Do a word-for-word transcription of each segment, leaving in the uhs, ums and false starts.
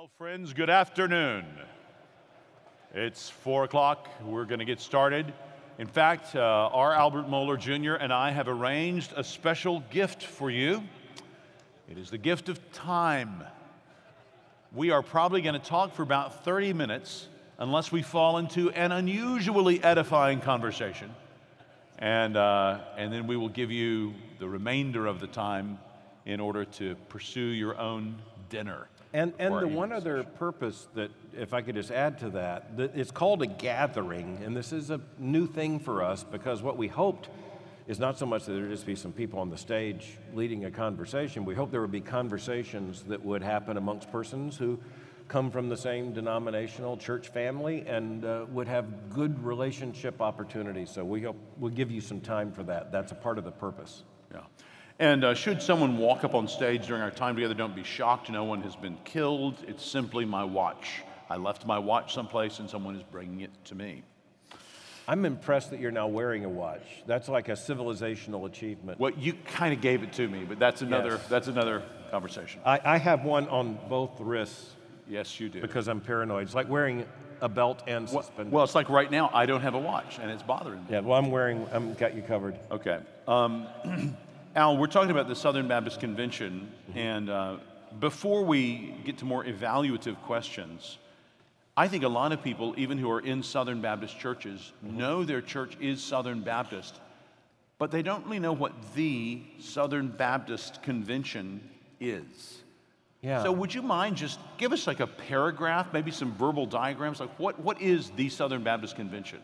Well, friends, good afternoon. It's four o'clock. We're going to get started. In fact, uh, R. Albert Mohler Junior and I have arranged a special gift for you. It is the gift of time. We are probably going to talk for about thirty minutes unless we fall into an unusually edifying conversation. And, uh, and then we will give you the remainder of the time in order to pursue your own dinner. And, and the one other purpose that, if I could just add to that, that it's called a gathering, and this is a new thing for us because what we hoped is not so much that there just be some people on the stage leading a conversation. We hope there would be conversations that would happen amongst persons who come from the same denominational church family and uh, would have good relationship opportunities. So we hope we'll give you some time for that. That's a part of the purpose. Yeah. And uh, should someone walk up on stage during our time together, don't be shocked. No one has been killed. It's simply my watch. I left my watch someplace and someone is bringing it to me. I'm impressed that you're now wearing a watch. That's like a civilizational achievement. Well, you kind of gave it to me, but that's another, Yes. that's another conversation. I, I have one on both wrists. Yes, you do. Because I'm paranoid. It's like wearing a belt and well, suspenders. well, it's like right now, I don't have a watch, and it's bothering me. Yeah, well, I'm wearing, I'm got you covered. Okay. Um, Al, we're talking about the Southern Baptist Convention, mm-hmm. and uh, before we get to more evaluative questions, I think a lot of people, even who are in Southern Baptist churches, mm-hmm. know their church is Southern Baptist, but they don't really know what the Southern Baptist Convention is. Yeah. So would you mind just give us like a paragraph, maybe some verbal diagrams, like what, what is the Southern Baptist Convention?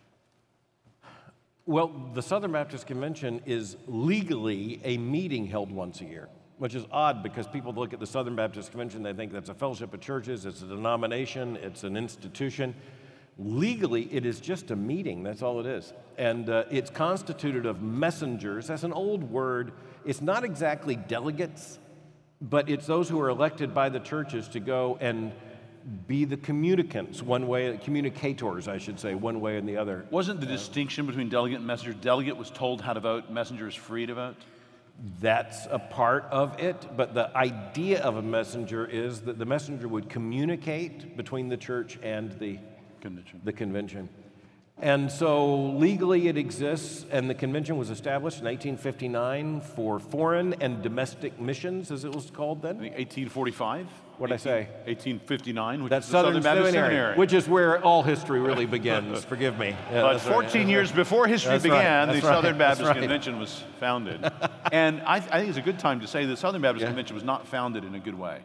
Well, the Southern Baptist Convention is legally a meeting held once a year, which is odd because people look at the Southern Baptist Convention, they think that's a fellowship of churches, it's a denomination, it's an institution. Legally, it is just a meeting, that's all it is. And uh, it's constituted of messengers. That's an old word. It's not exactly delegates, but it's those who are elected by the churches to go and be the communicants, one way, communicators, I should say, one way and the other. Wasn't the uh, distinction between delegate and messenger, delegate was told how to vote, messenger is free to vote? That's a part of it, but the idea of a messenger is that the messenger would communicate between the church and the convention. The convention. And so legally it exists, and the convention was established in eighteen fifty-nine for foreign and domestic missions, as it was called then. I think eighteen forty-five? What'd I say? eighteen fifty-nine, which That's is the Southern, Southern Baptist Seminary, Seminary. which is where all history really begins. Forgive me. Yeah, but fourteen right. years before history that's began, right. the right. Southern Baptist right. Convention was founded. And I, I think it's a good time to say the Southern Baptist yeah. Convention was not founded in a good way.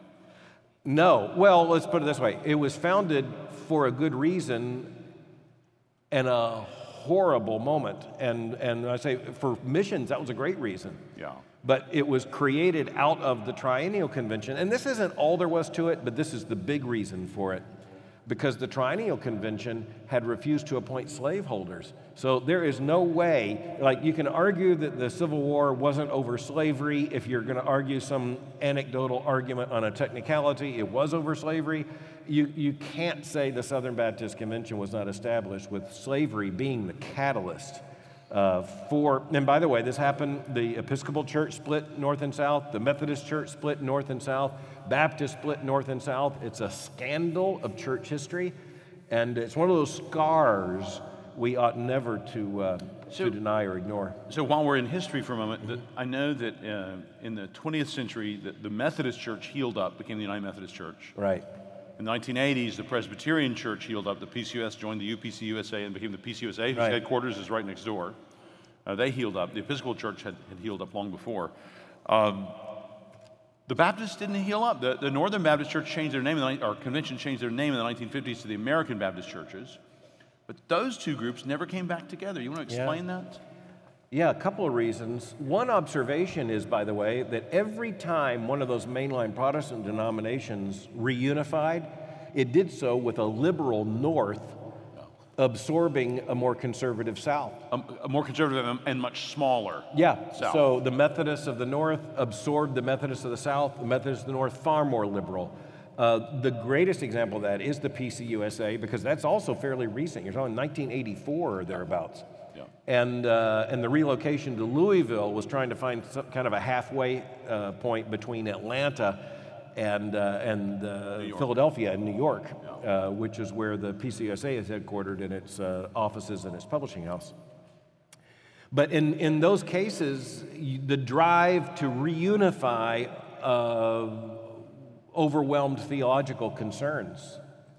No. Well, let's put it this way. It was founded for a good reason and a horrible moment. And, and I say for missions, that was a great reason. Yeah. But it was created out of the Triennial Convention. And this isn't all there was to it, but this is the big reason for it. Because the Triennial Convention had refused to appoint slaveholders. So there is no way, like you can argue that the Civil War wasn't over slavery. If you're going to argue some anecdotal argument on a technicality, it was over slavery. You, you can't say the Southern Baptist Convention was not established with slavery being the catalyst uh, for, and by the way, this happened, the Episcopal Church split north and south, the Methodist Church split north and south, Baptist split north and south. It's a scandal of church history, and it's one of those scars we ought never to, uh, so, to deny or ignore. So while we're in history for a moment, the, I know that uh, in the twentieth century, the, the Methodist Church healed up, became the United Methodist Church. Right. In the nineteen eighties, the Presbyterian Church healed up. The P C U S joined the U P C U S A and became the P C U S A, whose right. headquarters is right next door. Uh, they healed up. The Episcopal Church had, had healed up long before. Um, the Baptists didn't heal up. The, the Northern Baptist Church changed their name, in the, or convention changed their name in the nineteen fifties to the American Baptist Churches. But those two groups never came back together. You want to explain yeah. that? Yeah, a couple of reasons. One observation is, by the way, that every time one of those mainline Protestant denominations reunified, it did so with a liberal North absorbing a more conservative South. A, a more conservative and much smaller Yeah, South. So the Methodists of the North absorbed the Methodists of the South, the Methodists of the North far more liberal. Uh, the greatest example of that is the P C U S A, because that's also fairly recent. You're talking nineteen eighty-four or thereabouts. Yeah. And, uh, and the relocation to Louisville was trying to find some kind of a halfway uh, point between Atlanta and, uh, and uh, Philadelphia and New York, uh, which is where the P C S A is headquartered in its uh, offices and its publishing house. But in, in those cases, the drive to reunify uh, overwhelmed theological concerns.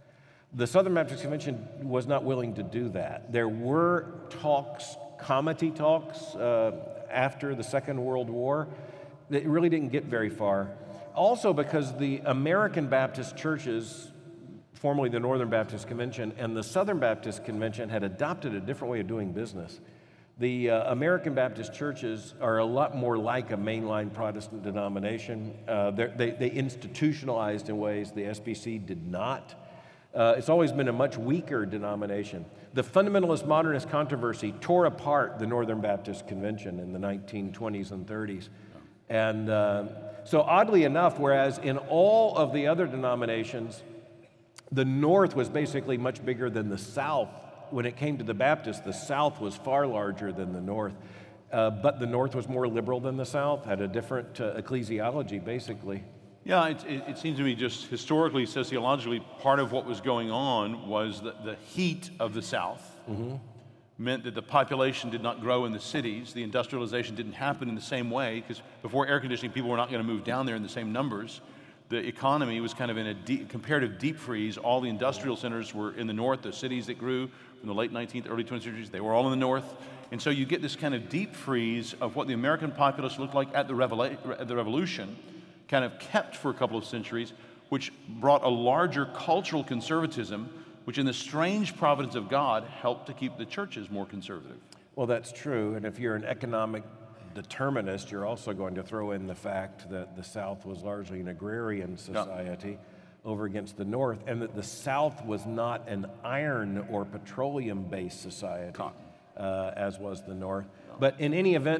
The Southern Baptist Convention was not willing to do that. There were talks, comity talks, uh, after the Second World War that really didn't get very far. Also because the American Baptist churches, formerly the Northern Baptist Convention, and the Southern Baptist Convention had adopted a different way of doing business. The uh, American Baptist churches are a lot more like a mainline Protestant denomination. Uh, they, they institutionalized in ways the S B C did not. Uh, it's always been a much weaker denomination. The fundamentalist modernist controversy tore apart the Northern Baptist Convention in the nineteen twenties and thirties. And uh, so oddly enough, whereas in all of the other denominations, the North was basically much bigger than the South, when it came to the Baptists, the South was far larger than the North. Uh, but the North was more liberal than the South, had a different uh, ecclesiology, basically. Yeah, it, it, it seems to me just historically, sociologically, part of what was going on was that the heat of the South mm-hmm. meant that the population did not grow in the cities. The industrialization didn't happen in the same way, because before air conditioning, people were not going to move down there in the same numbers. The economy was kind of in a deep, comparative deep freeze. All the industrial centers were in the north. The cities that grew from the late nineteenth, early twentieth centuries, they were all in the north. And so you get this kind of deep freeze of what the American populace looked like at the, revela- at the Revolution, kind of kept for a couple of centuries, which brought a larger cultural conservatism, which in the strange providence of God helped to keep the churches more conservative. Well, that's true. And if you're an economic determinist, you're also going to throw in the fact that the South was largely an agrarian society yeah. over against the North, and that the South was not an iron or petroleum-based society, uh, as was the North. No. But in any event,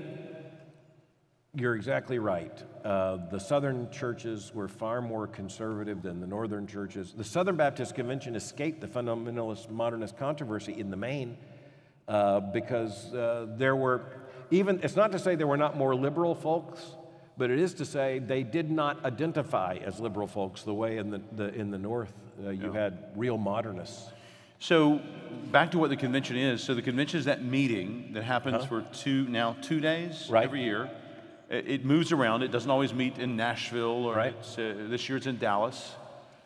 you're exactly right. Uh, the Southern churches were far more conservative than the Northern churches. The Southern Baptist Convention escaped the fundamentalist modernist controversy in the main uh, because uh, there were Even, it's not to say there were not more liberal folks, but it is to say they did not identify as liberal folks the way in the, the in the North uh, you yeah. had real modernists. So back to what the convention is. So the convention is that meeting that happens huh? for two now two days right. every year. It, it moves around. It doesn't always meet in Nashville, or right. it's, uh, this year it's in Dallas.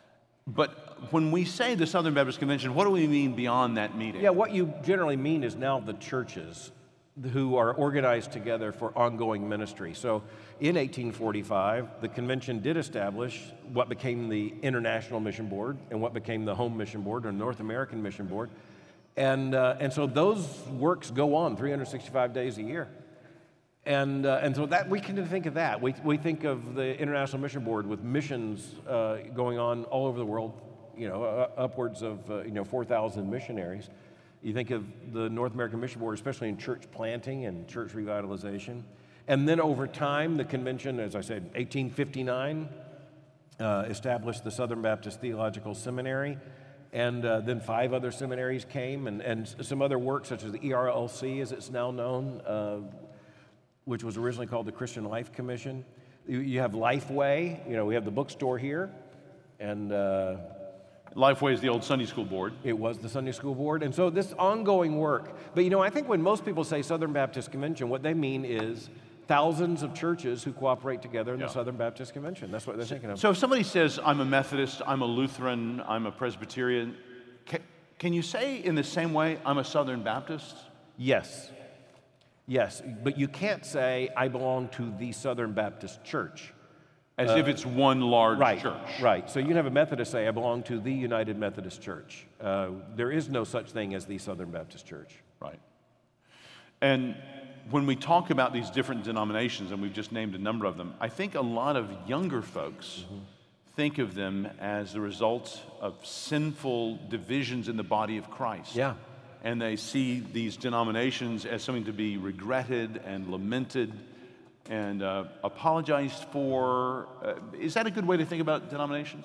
But when we say the Southern Baptist Convention, what do we mean beyond that meeting? Yeah, what you generally mean is now the churches who are organized together for ongoing ministry. So in eighteen forty-five, the convention did establish what became the International Mission Board and what became the Home Mission Board or North American Mission Board. And, uh, and so those works go on three hundred sixty-five days a year. And, uh, and so that we can think of that. We, we think of the International Mission Board with missions uh, going on all over the world, you know, uh, upwards of uh, you know four thousand missionaries. You think of the North American Mission Board, especially in church planting and church revitalization. And then over time, the convention, as I said, eighteen fifty-nine, uh, established the Southern Baptist Theological Seminary. And uh, then five other seminaries came, and, and some other work, such as the E R L C, as it's now known, uh, which was originally called the Christian Life Commission. You, you have Lifeway. You know, we have the bookstore here. And... Uh, Lifeway is the old Sunday school board. It was the Sunday school board. And so this ongoing work. But you know, I think when most people say Southern Baptist Convention, what they mean is thousands of churches who cooperate together in yeah. the Southern Baptist Convention. That's what they're so, thinking of. So if somebody says, I'm a Methodist, I'm a Lutheran, I'm a Presbyterian, can, can you say in the same way, I'm a Southern Baptist? Yes. Yes. But you can't say, I belong to the Southern Baptist Church. As uh, if it's one large right, church. Right. So you can have a Methodist say, I belong to the United Methodist Church. Uh, there is no such thing as the Southern Baptist Church. Right. And when we talk about these different denominations, and we've just named a number of them, I think a lot of younger folks mm-hmm. think of them as the result of sinful divisions in the body of Christ. Yeah. And they see these denominations as something to be regretted and lamented and uh, apologized for. Uh, is that a good way to think about denominations?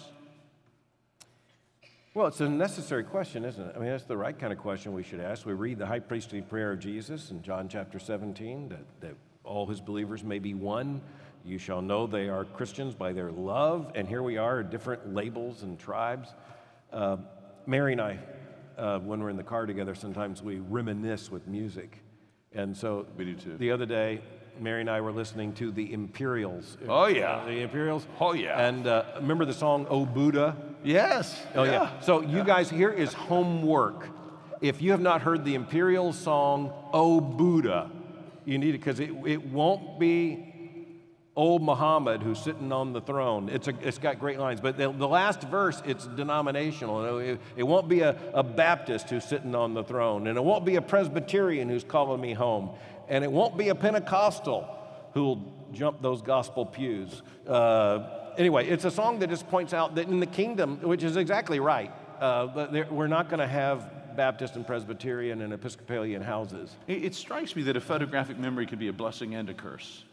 Well, it's a necessary question, isn't it? I mean, that's the right kind of question we should ask. We read the high priestly prayer of Jesus in John chapter seventeen, that, that all his believers may be one. You shall know they are Christians by their love. And here we are, different labels and tribes. Uh, Mary and I, uh, when we're in the car together, sometimes we reminisce with music. And so We do too. the other day, Mary and I were listening to the Imperials. Oh, yeah. Uh, the Imperials. Oh, yeah. And uh, remember the song, Oh Buddha? Yes. Oh, yeah. So you guys, here is homework. If you have not heard the Imperials song, Oh Buddha, you need it, because it, it won't be old Muhammad who's sitting on the throne. It's, a, it's got great lines, but the, the last verse, it's denominational. It, it won't be a, a Baptist who's sitting on the throne, and it won't be a Presbyterian who's calling me home, and it won't be a Pentecostal who'll jump those gospel pews. Uh, anyway, it's a song that just points out that in the kingdom, which is exactly right, uh, there, we're not going to have Baptist and Presbyterian and Episcopalian houses. It, it strikes me that a photographic memory can be a blessing and a curse.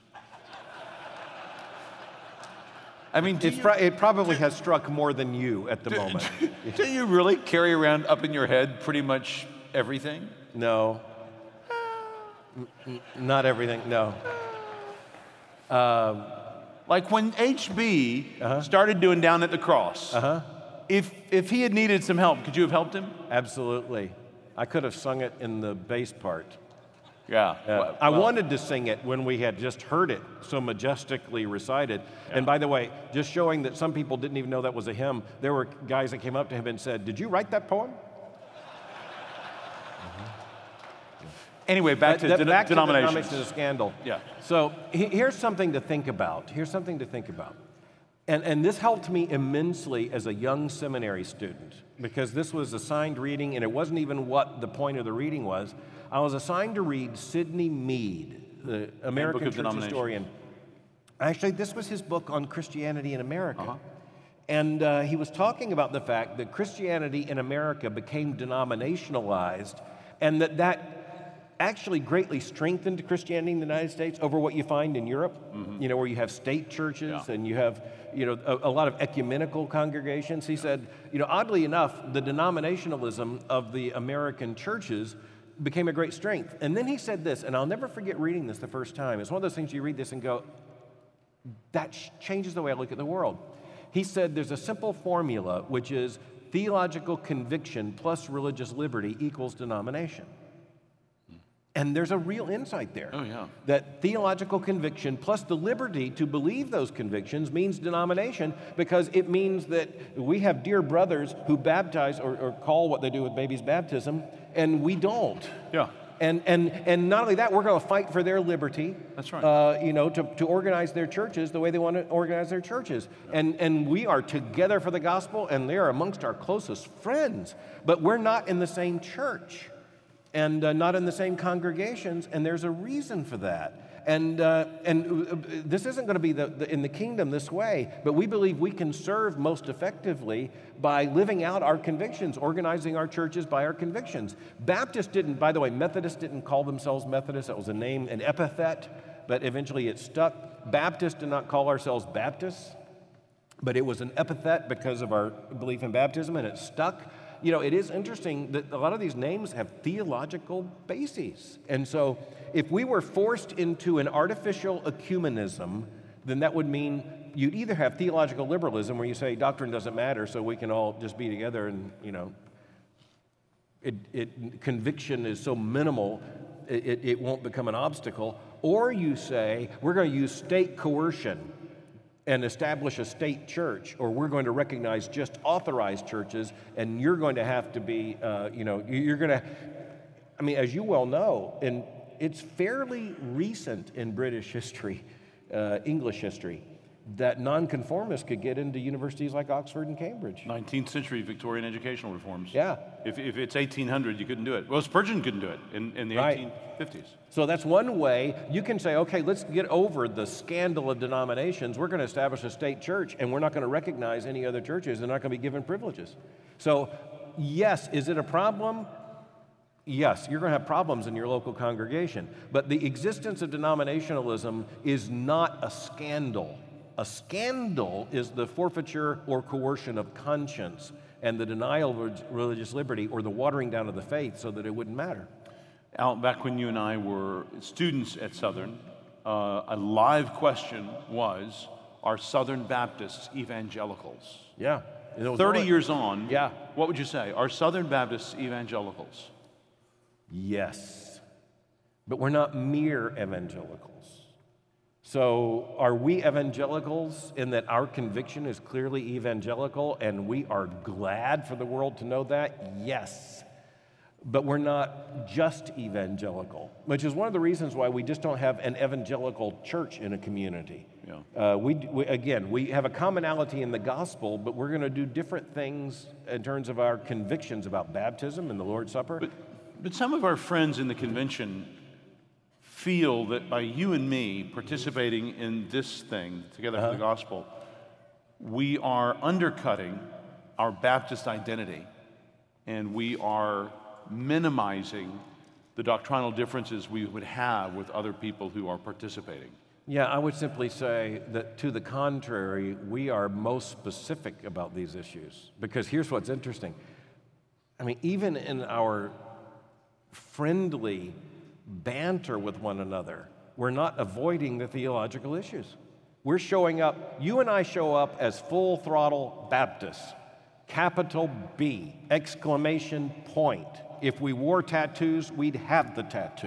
I mean, do It's you, pro- it probably has struck more than you at the moment. do you really carry around up in your head pretty much everything? No. N- n- Not everything, no. Um, Like when H B Uh-huh. started doing Down at the Cross, uh-huh. if, if he had needed some help, could you have helped him? Absolutely. I could have sung it in the bass part. Yeah. Uh, Well, I well, wanted to sing it when we had just heard it so majestically recited. And by the way, just showing that some people didn't even know that was a hymn, there were guys that came up to him and said, "Did you write that poem?" Anyway, back to That- den- back to the denominations. denominations of scandal. Yeah. So he- here's something to think about. Here's something to think about. And, and this helped me immensely as a young seminary student, because this was assigned reading, and it wasn't even what the point of the reading was. I was assigned to read Sidney Mead, the American of church Denominations. historian. Actually, this was his book on Christianity in America. Uh-huh. And uh, he was talking about the fact that Christianity in America became denominationalized, and that that actually greatly strengthened Christianity in the United States over what you find in Europe, you know, where you have state churches Yeah. and you have, you know, a, a lot of ecumenical congregations. He said, you know, oddly enough, the denominationalism of the American churches became a great strength. And then he said this, and I'll never forget reading this the first time. It's one of those things you read this and go, that ch- changes the way I look at the world. He said there's a simple formula, which is theological conviction plus religious liberty equals denomination. And there's a real insight there. Oh, yeah. That theological conviction plus the liberty to believe those convictions means denomination, because it means that we have dear brothers who baptize or, or call what they do with babies baptism, and we don't. Yeah. And, and, and not only that, we're going to fight for their liberty. That's right. Uh, you know, to, to organize their churches the way they want to organize their churches. And, and we are together for the gospel, and they are amongst our closest friends. But we're not in the same church, and uh, not in the same congregations, and there's a reason for that. And, uh, and uh, this isn't going to be the, the, in the kingdom this way, but we believe we can serve most effectively by living out our convictions, organizing our churches by our convictions. Baptists didn't, by the way, Methodists didn't call themselves Methodists. That was a name, an epithet, but eventually it stuck. Baptists did not call ourselves Baptists, but it was an epithet because of our belief in baptism, and it stuck. You know, it is interesting that a lot of these names have theological bases. And so if we were forced into an artificial ecumenism, then that would mean you'd either have theological liberalism, where you say doctrine doesn't matter, so we can all just be together, and, you know, it, it, conviction is so minimal, it, it, it won't become an obstacle. Or you say, we're going to use state coercion and establish a state church, or we're going to recognize just authorized churches, and you're going to have to be, uh, you know, you're going to, I mean, as you well know, and it's fairly recent in British history, uh, English history, that nonconformists could get into universities like Oxford and Cambridge. nineteenth century Victorian educational reforms. Yeah. If, if it's eighteen hundred, you couldn't do it. Well, Spurgeon couldn't do it in, in the Right. eighteen fifties. So that's one way you can say, okay, let's get over the scandal of denominations. We're going to establish a state church, and we're not going to recognize any other churches. They're not going to be given privileges. So, yes, is it a problem? Yes, you're going to have problems in your local congregation. But the existence of denominationalism is not a scandal. A scandal is the forfeiture or coercion of conscience and the denial of religious liberty, or the watering down of the faith so that it wouldn't matter. Al, back when you and I were students at Southern, uh, a live question was, are Southern Baptists evangelicals? Yeah. And it was thirty one- years on, Yeah. what would you say? Are Southern Baptists evangelicals? Yes. But we're not mere evangelicals. So are we evangelicals in that our conviction is clearly evangelical and we are glad for the world to know that? Yes. But we're not just evangelical, which is one of the reasons why we just don't have an evangelical church in a community. Yeah. Uh, we, we, again, we have a commonality in the gospel, but we're going to do different things in terms of our convictions about baptism and the Lord's Supper. But, but some of our friends in the convention feel that by you and me participating in this thing together Uh-huh. for the gospel, we are undercutting our Baptist identity and we are minimizing the doctrinal differences we would have with other people who are participating. Yeah, I would simply say that to the contrary, we are most specific about these issues. Because here's what's interesting. I mean, even in our friendly banter with one another, we're not avoiding the theological issues. We're showing up, you and I show up as full throttle Baptists, capital B, exclamation point. If we wore tattoos, we'd have the tattoo.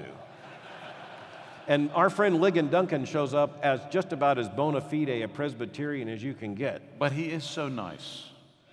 And our friend Ligon Duncan shows up as just about as bona fide a Presbyterian as you can get. But he is so nice.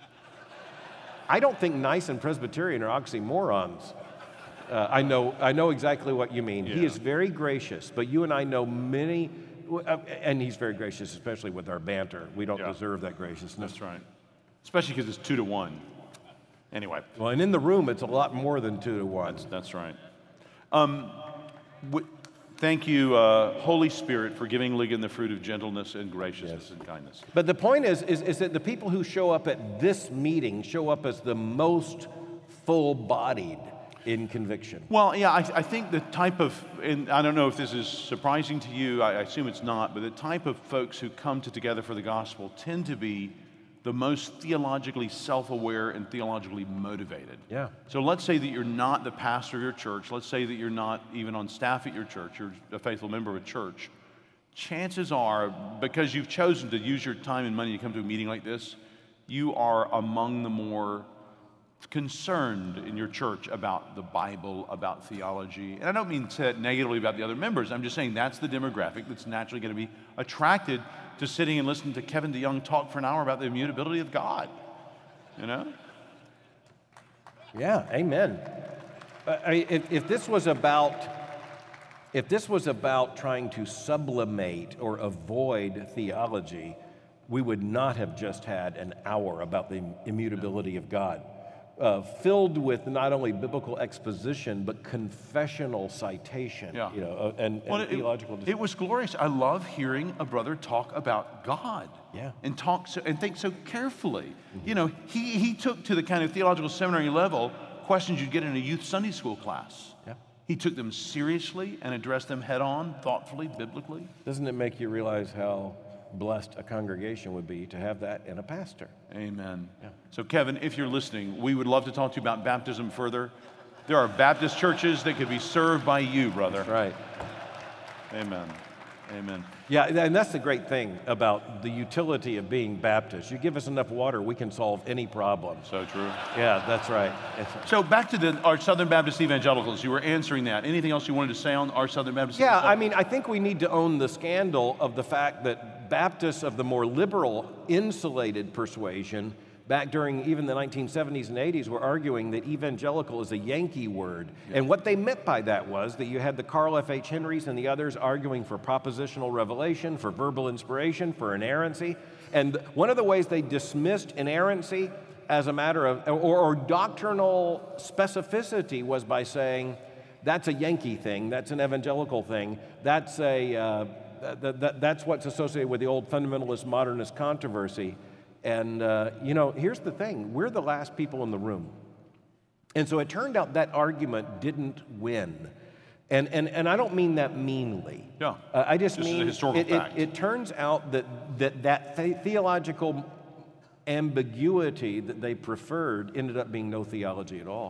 I don't think nice and Presbyterian are oxymorons. Uh, I know, I know exactly what you mean. He Yeah. is very gracious, but you and I know many, uh, and he's very gracious, especially with our banter. We don't Yeah. deserve that graciousness. That's right. Especially because it's two to one. Anyway, Well, and in the room, it's a lot more than two to one. that's, that's right. Um, w- thank you, uh, Holy Spirit, for giving Ligon the fruit of gentleness and graciousness and kindness. But the point is, is, is that the people who show up at this meeting show up as the most full-bodied in conviction. Well, yeah, I, I think the type of, and I don't know if this is surprising to you, I, I assume it's not, but the type of folks who come to Together for the Gospel tend to be the most theologically self-aware and theologically motivated. Yeah. So let's say that you're not the pastor of your church, let's say that you're not even on staff at your church, you're a faithful member of a church. Chances are, because you've chosen to use your time and money to come to a meeting like this, you are among the more concerned in your church about the Bible, about theology. And I don't mean to say that negatively about the other members. I'm just saying that's the demographic that's naturally going to be attracted to sitting and listening to Kevin DeYoung talk for an hour about the immutability of God. You know? Yeah, amen. Uh, I- if, if this was about, if this was about trying to sublimate or avoid theology, we would not have just had an hour about the immutability of God. Uh, filled with not only biblical exposition, but confessional citation, Yeah. you know, uh, and, and Well, it, theological it was glorious. I love hearing a brother talk about God. Yeah. And talk so, and think so carefully. Mm-hmm. You know, he, he took to the kind of theological seminary level questions you'd get in a youth Sunday school class. Yeah. He took them seriously and addressed them head on, thoughtfully, biblically. Doesn't it make you realize how blessed a congregation would be to have that in a pastor? Amen. Yeah. So, Kevin, if you're listening, we would love to talk to you about baptism further. There are Baptist churches that could be served by you, brother. That's right. Amen. Amen. Yeah, and that's the great thing about the utility of being Baptist. You give us enough water, we can solve any problem. So true. Yeah, that's right. It's- So back to the, our Southern Baptist evangelicals. You were answering that. Anything else you wanted to say on our Southern Baptist Yeah, I evangelicals? mean, I think we need to own the scandal of the fact that Baptists of the more liberal, insulated persuasion, back during even the nineteen seventies and eighties, were arguing that evangelical is a Yankee word. Yeah. And what they meant by that was that you had the Carl F H Henrys and the others arguing for propositional revelation, for verbal inspiration, for inerrancy. And one of the ways they dismissed inerrancy as a matter of, or, or doctrinal specificity, was by saying, that's a Yankee thing, that's an evangelical thing, that's a, uh, th- th- that's what's associated with the old fundamentalist modernist controversy. And, uh, you know, here's the thing. We're the last people in the room. And so it turned out that argument didn't win. And, and, and I don't mean that meanly. Yeah. Uh, I just This is a mean historical it, it, fact. it turns out that that, that the- theological ambiguity that they preferred ended up being no theology at all.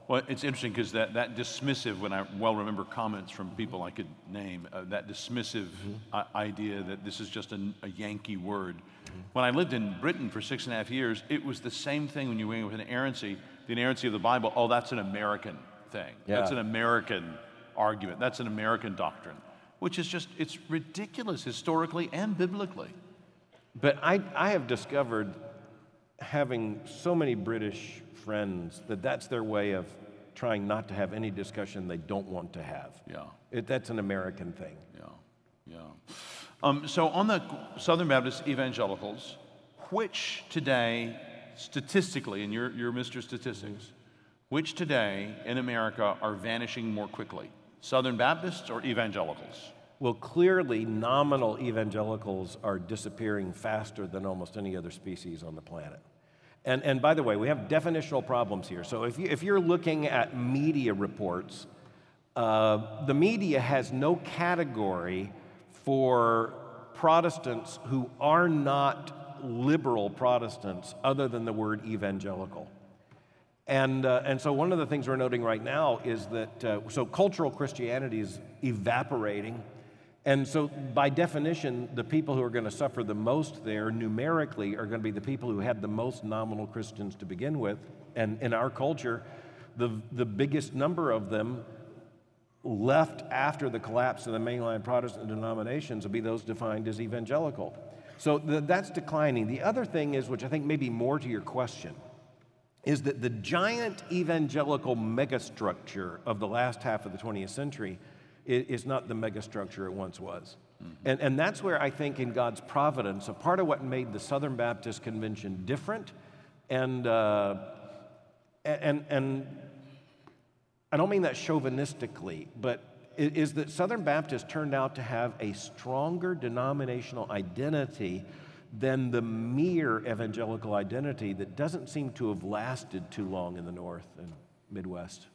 Well, it's interesting because that, that dismissive, when I well remember comments from people I could name, uh, that dismissive mm-hmm. idea that this is just a, a Yankee word. Mm-hmm. When I lived in Britain for six and a half years, it was the same thing when you went with an inerrancy, the inerrancy of the Bible. Oh, that's an American thing. Yeah. That's an American argument. That's an American doctrine, which is just, it's ridiculous historically and biblically. But I, I have discovered, having so many British friends, that that's their way of trying not to have any discussion they don't want to have. Yeah. It, that's an American thing. Yeah, yeah. Um, so on the Southern Baptist evangelicals, which today, statistically, and you're, you're Mister Statistics, which today in America are vanishing more quickly? Southern Baptists or evangelicals? Well, clearly, nominal evangelicals are disappearing faster than almost any other species on the planet. And, and by the way, we have definitional problems here. So if, you, if you're looking at media reports, uh, the media has no category for Protestants who are not liberal Protestants other than the word evangelical. And, uh, and so one of the things we're noting right now is that, uh, so cultural Christianity is evaporating. And so by definition, the people who are going to suffer the most there numerically are going to be the people who had the most nominal Christians to begin with. And in our culture, the, the biggest number of them left after the collapse of the mainline Protestant denominations will be those defined as evangelical. So the, that's declining. The other thing is, which I think may be more to your question, is that the giant evangelical megastructure of the last half of the twentieth century is not the megastructure it once was. Mm-hmm. And, and that's where I think in God's providence, a part of what made the Southern Baptist Convention different, and, uh, and, and I don't mean that chauvinistically, but it is that Southern Baptists turned out to have a stronger denominational identity than the mere evangelical identity that doesn't seem to have lasted too long in the North and Midwest.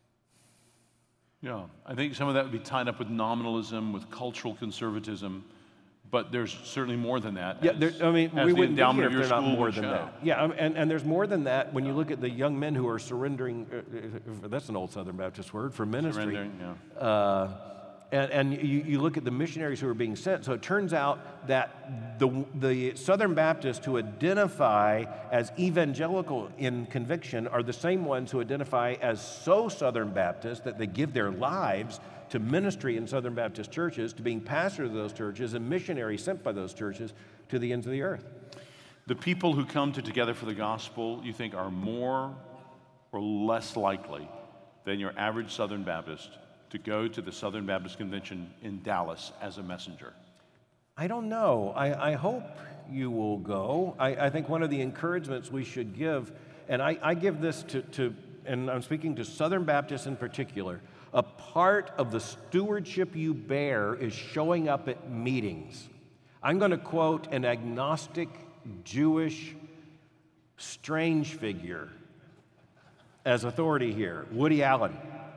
Yeah, I think some of that would be tied up with nominalism, with cultural conservatism, but there's certainly more than that. Yeah, as, there, I mean, as we the wouldn't be here if there's not more than show. that. Yeah, and, and there's more than that when you look at the young men who are surrendering, uh, that's an old Southern Baptist word, for ministry. Surrendering, yeah. Uh, and and you, you look at the missionaries who are being sent. So it turns out that the, the Southern Baptists who identify as evangelical in conviction are the same ones who identify as so Southern Baptist that they give their lives to ministry in Southern Baptist churches, to being pastors of those churches and missionaries sent by those churches to the ends of the earth. The people who come to Together for the Gospel, you think, are more or less likely than your average Southern Baptist to go to the Southern Baptist Convention in Dallas as a messenger? I don't know. I, I hope you will go. I, I think one of the encouragements we should give, and I, I give this to, to, and I'm speaking to Southern Baptists in particular, a part of the stewardship you bear is showing up at meetings. I'm going to quote an agnostic, Jewish, strange figure as authority here, Woody Allen.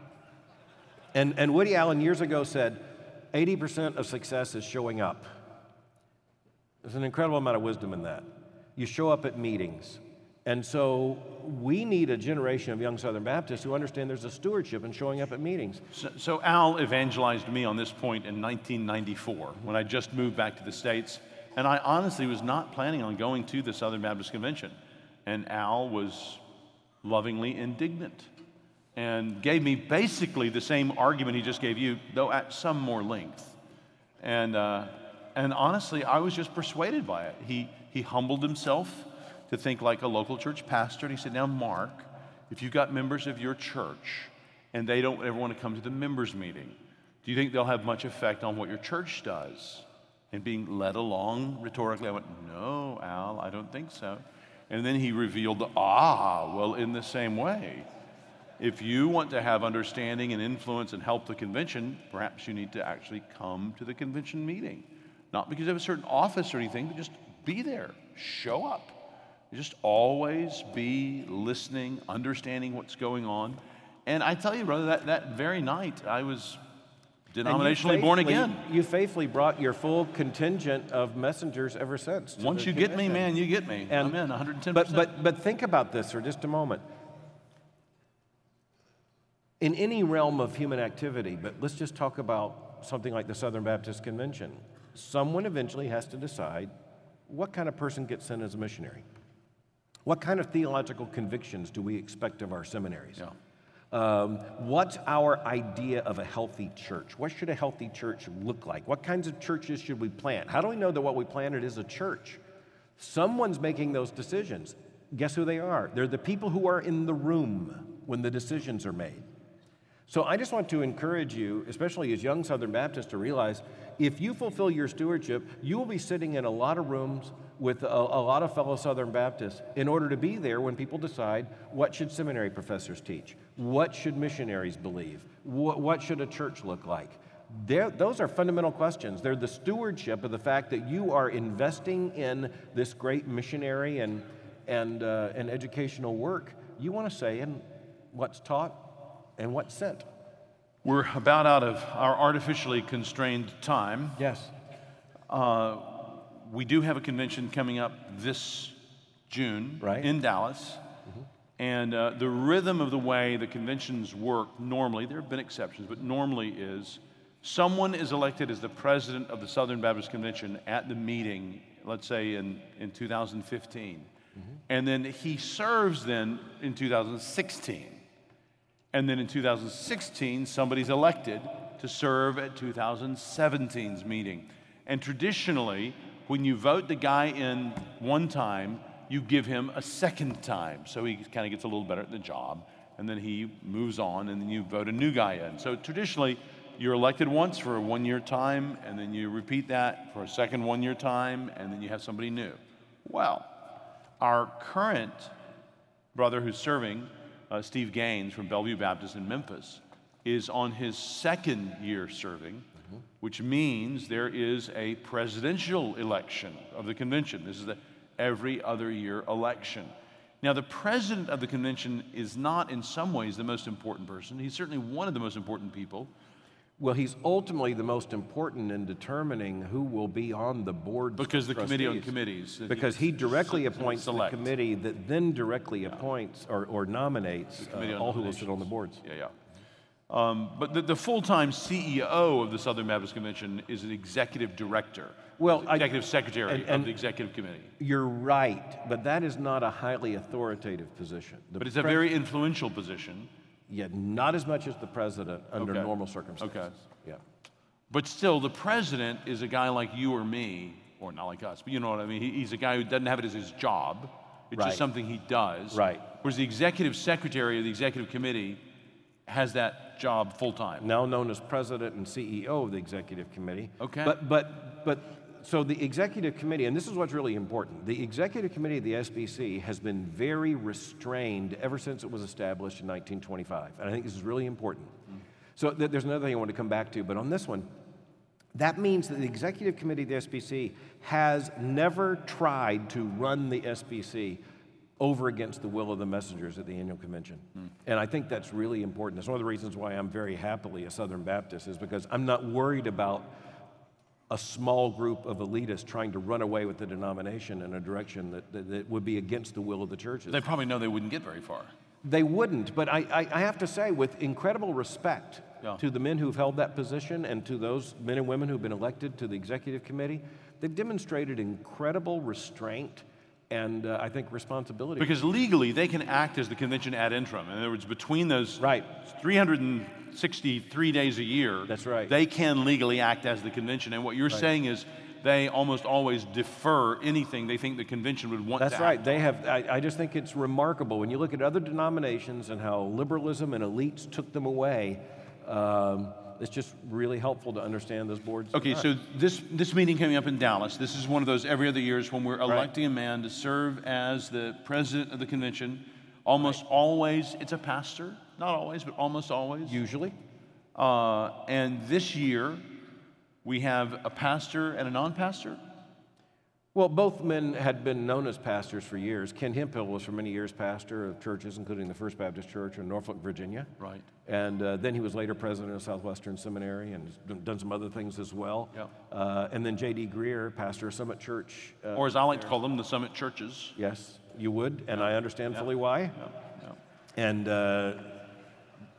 And, and Woody Allen years ago said, eighty percent of success is showing up. There's an incredible amount of wisdom in that. You show up at meetings. And so we need a generation of young Southern Baptists who understand there's a stewardship in showing up at meetings. So, so Al evangelized me on this point in nineteen ninety-four when I just moved back to the States. And I honestly was not planning on going to the Southern Baptist Convention. And Al was lovingly indignant and gave me basically the same argument he just gave you, though at some more length. And, uh, and honestly, I was just persuaded by it. He, he humbled himself to think like a local church pastor. And he said, now, Mark, if you've got members of your church and they don't ever want to come to the members meeting, do you think they'll have much effect on what your church does? And being led along rhetorically, I went, no, Al, I don't think so. And then he revealed, ah, well, in the same way, if you want to have understanding and influence and help the convention, perhaps you need to actually come to the convention meeting. Not because you have a certain office or anything, but just be there, show up. Just always be listening, understanding what's going on. And I tell you, brother, that, that very night, I was denominationally born again. You faithfully brought your full contingent of messengers ever since. Once you get me, man, you get me. And, I'm in one hundred ten But, percent. but, but think about this for just a moment. in any realm of human activity, but let's just talk about something like the Southern Baptist Convention. Someone eventually has to decide what kind of person gets sent as a missionary. What kind of theological convictions do we expect of our seminaries? Yeah. Um, what's our idea of a healthy church? What should a healthy church look like? What kinds of churches should we plant? How do we know that what we planted is a church? Someone's making those decisions. Guess who they are? They're the people who are in the room when the decisions are made. So I just want to encourage you, especially as young Southern Baptists, to realize if you fulfill your stewardship, you will be sitting in a lot of rooms with a, a lot of fellow Southern Baptists in order to be there when people decide what should seminary professors teach, what should missionaries believe, what, what should a church look like. They're, those are fundamental questions. They're the stewardship of the fact that you are investing in this great missionary and, and, uh, and educational work. You want to say in what's taught and what's sent. We're about out of our artificially constrained time. Yes. Uh, we do have a convention coming up this June Right. in Dallas. Mm-hmm. And uh, the rhythm of the way the conventions work normally, there have been exceptions, but normally is someone is elected as the president of the Southern Baptist Convention at the meeting, let's say in, in two thousand fifteen. Mm-hmm. And then he serves then in two thousand sixteen. And then in two thousand sixteen, somebody's elected to serve at two thousand seventeen's meeting. And traditionally, when you vote the guy in one time, you give him a second time. So he kind of gets a little better at the job, and then he moves on, and then you vote a new guy in. So traditionally, you're elected once for a one-year time, and then you repeat that for a second one-year time, and then you have somebody new. Well, our current brother who's serving, Uh, Steve Gaines from Bellevue Baptist in Memphis, is on his second year serving, mm-hmm. which means there is a presidential election of the convention. This is the every other year election. Now, the president of the convention is not in some ways the most important person. He's certainly one of the most important people. Well, he's ultimately the most important in determining who will be on the board. Because the committee on committees. Because he directly se- appoints select. the committee that then directly appoints or, or nominates uh, all who will sit on the boards. Yeah, yeah. Um, but the, the full-time C E O of the Southern Baptist Convention is an executive director. Well, I- executive secretary and- of and- the executive committee. You're right, but that is not a highly authoritative position. The But it's a pres- very influential position. Yeah, not as much as the president under Okay. normal circumstances. Okay. Yeah. But still, the president is a guy like you or me, or not like us, but you know what I mean. He, he's a guy who doesn't have it as his job. It's Right. just something he does. Right. Whereas the executive secretary of the executive committee has that job full time. Now known as president and C E O of the executive committee. Okay. But, but, but, so the executive committee, and this is what's really important, the executive committee of the S B C has been very restrained ever since it was established in nineteen twenty-five. And I think this is really important. Mm. So th- there's another thing I want to come back to, but on this one, that means that the executive committee of the S B C has never tried to run the S B C over against the will of the messengers at the annual convention. Mm. And I think that's really important. That's one of the reasons why I'm very happily a Southern Baptist, is because I'm not worried about a small group of elitists trying to run away with the denomination in a direction that, that, that would be against the will of the churches. They probably know they wouldn't get very far. They wouldn't, but I, I, I have to say, with incredible respect Yeah. to the men who've held that position and to those men and women who've been elected to the executive committee, they've demonstrated incredible restraint and uh, I think responsibility. Because legally, they can act as the convention ad interim. In other words, between those Right. three hundred sixty-three days a year, That's right. they can legally act as the convention. And what you're Right. saying is they almost always defer anything they think the convention would want That's to right. act They on. have. I, I just think it's remarkable when you look at other denominations and how liberalism and elites took them away. Um, it's just really helpful to understand those boards. Okay, are. so this, this meeting coming up in Dallas, this is one of those every other years when we're electing a man to serve as the president of the convention. Almost Right. always, it's a pastor. Not always, but almost always. Usually. Uh, and this year, we have a pastor and a non-pastor. Well, both men had been known as pastors for years. Ken Hemphill was for many years pastor of churches, including the First Baptist Church in Norfolk, Virginia. Right. And uh, then he was later president of Southwestern Seminary and has done- done some other things as well. Yeah. Uh, and then J D Greer, pastor of Summit Church. Uh, Or as I like to call them, the Summit Churches. yes, you would, and I understand fully why. Yeah, yeah. And uh,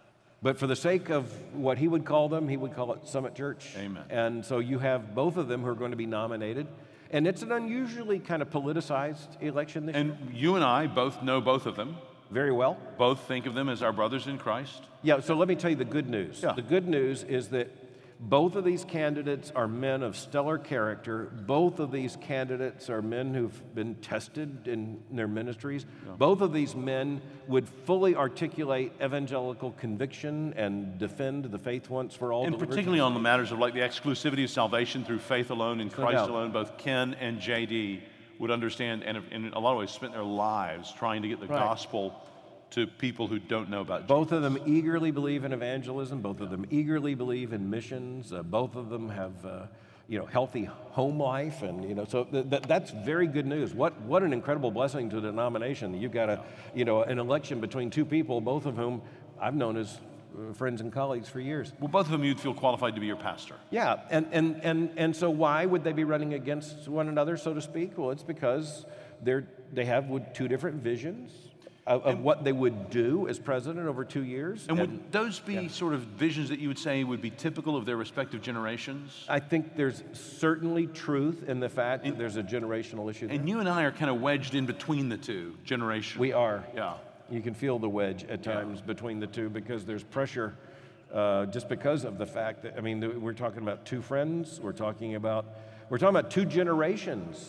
But for the sake of what he would call them, he would call it Summit Church. Amen. And so you have both of them who are going to be nominated. And it's an unusually kind of politicized election this year. And you and I both know both of them, Very well. both think of them as our brothers in Christ. Yeah, so let me tell you the good news. Yeah. The good news is that both of these candidates are men of stellar character. Both of these candidates are men who've been tested in their ministries. Yeah. Both of these men would fully articulate evangelical conviction and defend the faith once for all. And delivered. particularly on the matters of like the exclusivity of salvation through faith alone in No Christ doubt. alone, both Ken and J D would understand and have, in a lot of ways spent their lives trying to get the Right. gospel to people who don't know about Jesus. Both of them eagerly believe in evangelism. Both of them eagerly believe in missions. Uh, both of them have, uh, you know, healthy home life, and you know, so th- th- that's very good news. What what an incredible blessing to the denomination. You've got a, you know, an election between two people, both of whom I've known as uh, friends and colleagues for years. Well, both of them you'd feel qualified to be your pastor. Yeah, and and and and so why would they be running against one another, so to speak? Well, it's because they're they have would- two different visions of, of what they would do as president over two years. And would those be sort of visions that you would say would be typical of their respective generations? I think there's certainly truth in the fact that there's a generational issue there. And you and I are kind of wedged in between the two generations. We are. Yeah. You can feel the wedge at times between the two because there's pressure uh, just because of the fact that, I mean, th- we're talking about two friends, we're talking about, we're talking about two generations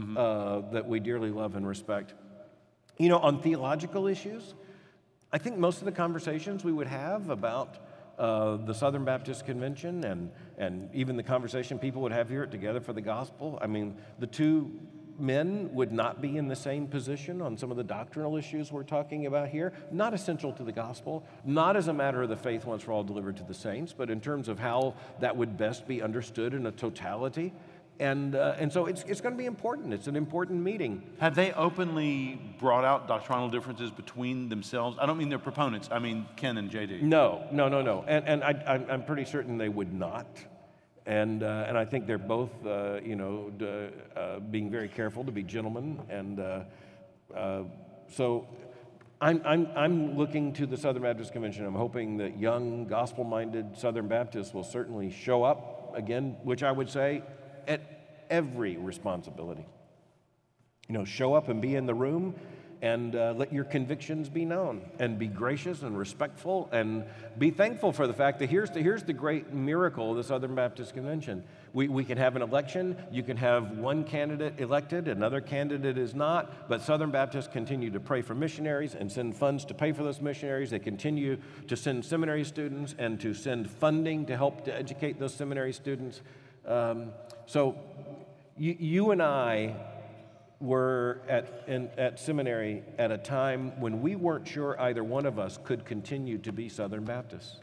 uh, that we dearly love and respect. You know, on theological issues, I think most of the conversations we would have about uh, the Southern Baptist Convention and, and even the conversation people would have here at Together for the Gospel, I mean, the two men would not be in the same position on some of the doctrinal issues we're talking about here, not essential to the gospel, not as a matter of the faith once for all delivered to the saints, but in terms of how that would best be understood in a totality. And, uh, and so it's, it's going to be important. It's an important meeting. Have they openly brought out doctrinal differences between themselves? I don't mean their proponents. I mean Ken and J D. No, no, no, no. And, and I, I'm, I'm pretty certain they would not. And, uh, and I think they're both, uh, you know, d- uh, being very careful to be gentlemen. And uh, uh, so I'm, I'm, I'm looking to the Southern Baptist Convention. I'm hoping that young, gospel-minded Southern Baptists will certainly show up again, which I would say at every responsibility. You know, show up and be in the room and uh, let your convictions be known and be gracious and respectful and be thankful for the fact that here's the, here's the great miracle of the Southern Baptist Convention. We, we can have an election, you can have one candidate elected, another candidate is not, but Southern Baptists continue to pray for missionaries and send funds to pay for those missionaries. They continue to send seminary students and to send funding to help to educate those seminary students. Um, so you, you and I were at, in, at seminary at a time when we weren't sure either one of us could continue to be Southern Baptists.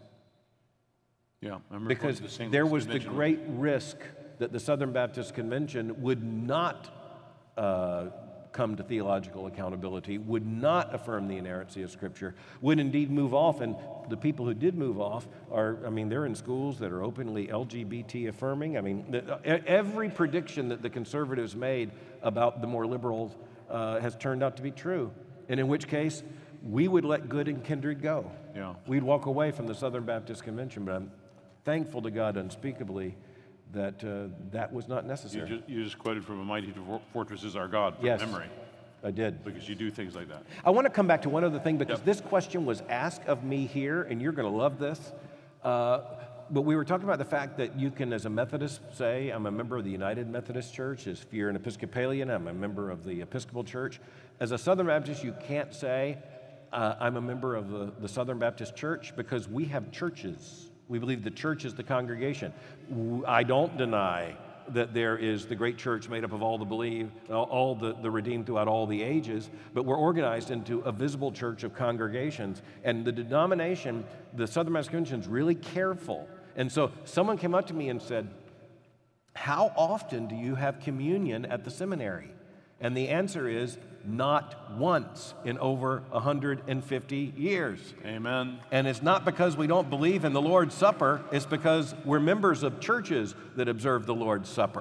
Yeah, I remember Because going to the Saint there Louis was the Convention. great risk that the Southern Baptist Convention would not uh, come to theological accountability, would not affirm the inerrancy of Scripture, would indeed move off. And the people who did move off are, I mean, they're in schools that are openly L G B T affirming. I mean, the, every prediction that the conservatives made about the more liberals uh, has turned out to be true. And in which case, we would let good and kindred go. Yeah. We'd walk away from the Southern Baptist Convention, but I'm thankful to God unspeakably that uh, that was not You necessary. just, you just quoted from A Mighty Fortress is Our God from Yes. memory, I did. because you do things like that. I want to come back to one other thing because Yep. this question was asked of me here, and you're going to love this. Uh, but we were talking about the fact that you can, as a Methodist, say, I'm a member of the United Methodist Church. As if you're an Episcopalian, I'm a member of the Episcopal Church. As a Southern Baptist, you can't say, uh, I'm a member of the, the Southern Baptist Church, because we have churches. We believe the church is the congregation. W- I don't deny that there is the great church made up of all the believe, all- all the, the redeemed throughout all the ages, but we're organized into a visible church of congregations. And the denomination, the Southern Baptist Convention, is really careful. And so someone came up to me and said, how often do you have communion at the seminary? And the answer is not once in over one hundred fifty years. Amen. And it's not because we don't believe in the Lord's Supper, it's because we're members of churches that observe the Lord's Supper.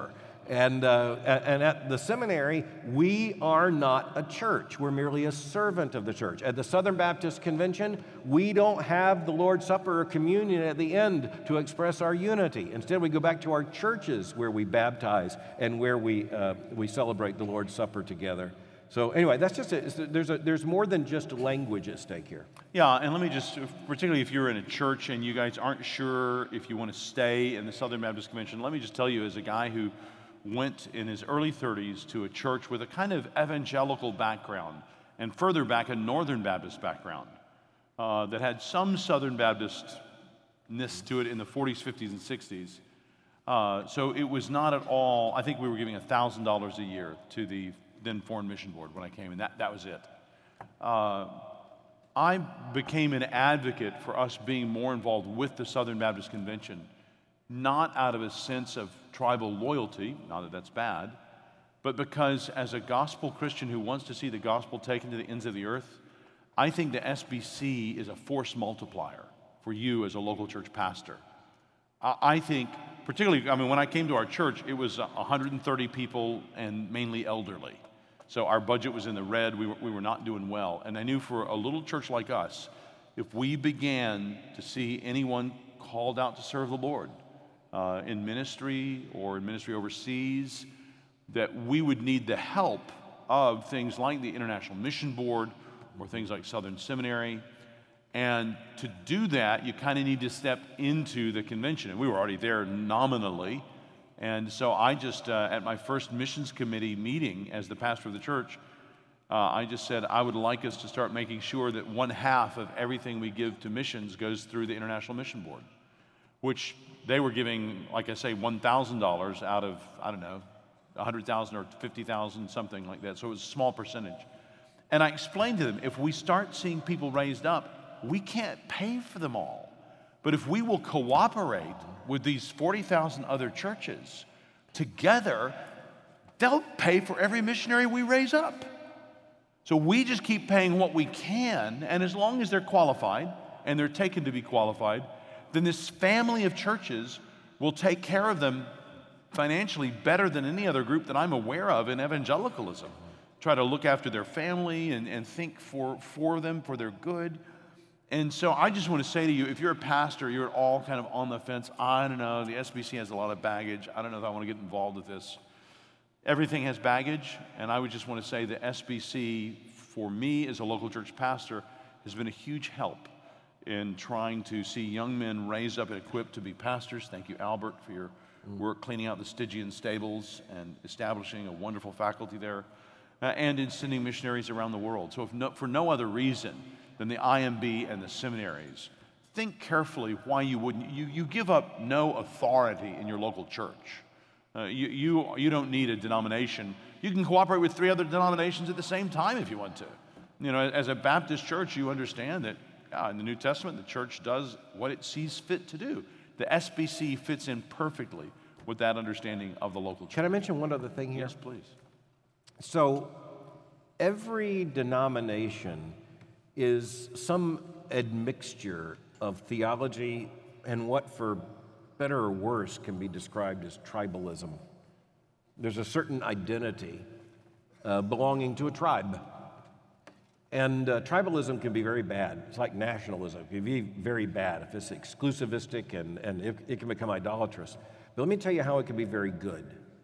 And, uh, and at the seminary, we are not a church. We're merely a servant of the church. At the Southern Baptist Convention, we don't have the Lord's Supper or communion at the end to express our unity. Instead, we go back to our churches where we baptize and where we, uh, we celebrate the Lord's Supper together. So anyway, that's just a, there's a, there's more than just language at stake here. Yeah, and let me just, particularly if you're in a church and you guys aren't sure if you want to stay in the Southern Baptist Convention, let me just tell you, as a guy who went in his early thirties to a church with a kind of evangelical background, and further back a Northern Baptist background uh, that had some Southern Baptistness to it in the forties, fifties, and sixties. Uh, so it was not at all, I think we were giving one thousand dollars a year to the then Foreign Mission Board when I came, and that, that was it. Uh, I became an advocate for us being more involved with the Southern Baptist Convention, not out of a sense of tribal loyalty, not that that's bad, but because as a gospel Christian who wants to see the gospel taken to the ends of the earth, I think the S B C is a force multiplier for you as a local church pastor. I think, particularly, I mean, when I came to our church, it was one hundred thirty people and mainly elderly. So our budget was in the red. We were, we were not doing well. And I knew for a little church like us, if we began to see anyone called out to serve the Lord uh, in ministry or in ministry overseas, that we would need the help of things like the International Mission Board or things like Southern Seminary. And to do that, you kind of need to step into the convention. And we were already there nominally. And so I just, uh, at my first missions committee meeting as the pastor of the church, uh, I just said I would like us to start making sure that one half of everything we give to missions goes through the International Mission Board, which they were giving, like I say, one thousand dollars out of, I don't know, one hundred thousand dollars or fifty thousand dollars, something like that. So it was a small percentage. And I explained to them, if we start seeing people raised up, we can't pay for them all. But if we will cooperate with these forty thousand other churches together, they'll pay for every missionary we raise up. So we just keep paying what we can, and as long as they're qualified, and they're taken to be qualified, then this family of churches will take care of them financially better than any other group that I'm aware of in evangelicalism. Try to look after their family and, and think for, for them, for their good. And so I just want to say to you, if you're a pastor, you're all kind of on the fence, I don't know, the S B C has a lot of baggage, I don't know if I want to get involved with this. Everything has baggage, and I would just want to say the S B C, for me as a local church pastor, has been a huge help in trying to see young men raised up and equipped to be pastors. Thank you, Albert, for your work cleaning out the Stygian stables and establishing a wonderful faculty there, uh, and in sending missionaries around the world. So if no, for no other reason than the I M B and the seminaries, think carefully why you wouldn't. You, you give up no authority in your local church. Uh, you, you, you don't need a denomination. You can cooperate with three other denominations at the same time if you want to. You know, as a Baptist church, you understand that uh, in the New Testament, the church does what it sees fit to do. The S B C fits in perfectly with that understanding of the local church. Can I mention one other thing here? Yes, please. So every denomination is some admixture of theology and what, for better or worse, can be described as tribalism. There's a certain identity uh, belonging to a tribe. And uh, tribalism can be very bad. It's like nationalism. It can be very bad if it's exclusivistic, and, and it, it can become idolatrous. But let me tell you how it can be very good.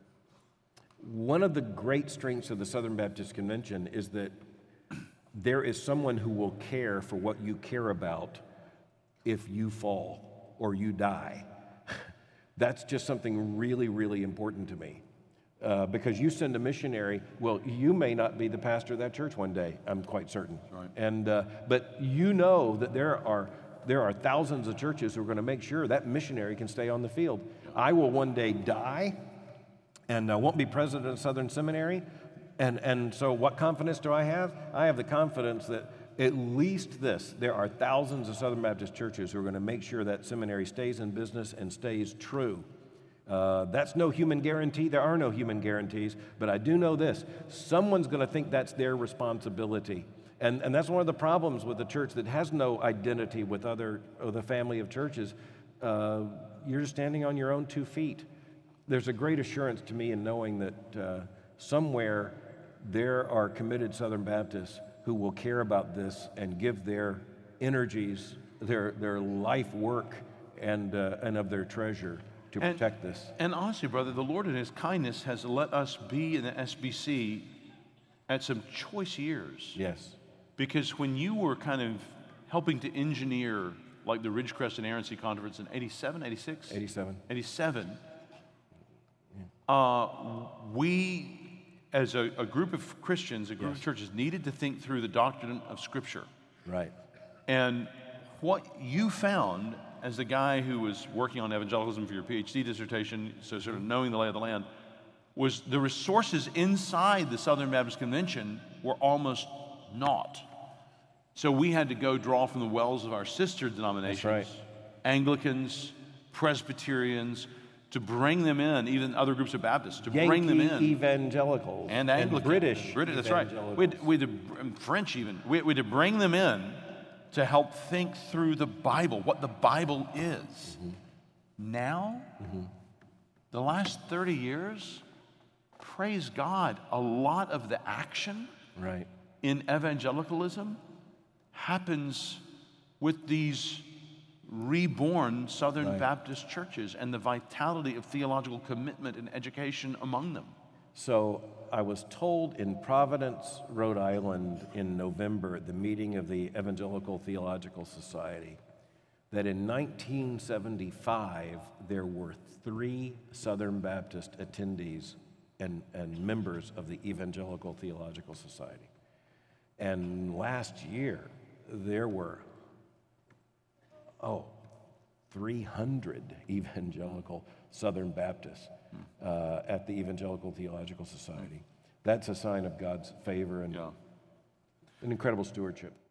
One of the great strengths of the Southern Baptist Convention is that there is someone who will care for what you care about if you fall or you die. That's just something really, really important to me. Uh, because you send a missionary, well, you may not be the pastor of that church one day, I'm quite certain. Right. And, uh, but you know that there are, there are thousands of churches who are going to make sure that missionary can stay on the field. Yeah. I will one day die and uh, won't be president of Southern Seminary. And, and so what confidence do I have? I have the confidence that at least this, there are thousands of Southern Baptist churches who are going to make sure that seminary stays in business and stays true. Uh, that's no human guarantee. There are no human guarantees. But I do know this. Someone's going to think that's their responsibility. And, and that's one of the problems with a church that has no identity with other, or the family of churches. Uh, you're standing on your own two feet. there's a great assurance to me in knowing that uh, somewhere there are committed Southern Baptists who will care about this and give their energies, their, their life work, and, uh, and of their treasure to And- protect this. And honestly, brother, the Lord in His kindness has let us be in the S B C at some choice years. Yes, Because when you were kind of helping to engineer like the Ridgecrest and Errancy Conference in eighty-seven, eighty-six? eighty-seven. eighty-seven, uh, we, as a, a group of Christians, a group Yes. of churches, needed to think through the doctrine of Scripture. Right. And what you found as the guy who was working on evangelicalism for your PhD dissertation, so sort of knowing the lay of the land, was the resources inside the Southern Baptist Convention were almost naught. So we had to go draw from the wells of our sister denominations, right. Anglicans, Presbyterians, to bring them in, even other groups of Baptists, to Yankee bring them in. evangelicals And Anglican. British British, that's right. evangelicals. We had, we had to, French even. We, we had to bring them in to help think through the Bible, what the Bible is. Mm-hmm. Now, the last thirty years, praise God, a lot of the action Right. in evangelicalism happens with these reborn Southern Right. Baptist churches and the vitality of theological commitment and education among them. So I was told in Providence, Rhode Island in November at the meeting of the Evangelical Theological Society that in nineteen seventy-five there were three Southern Baptist attendees and, and members of the Evangelical Theological Society. And last year there were, oh, three hundred evangelical Southern Baptists uh, at the Evangelical Theological Society. That's a sign of God's favor and Yeah. an incredible stewardship.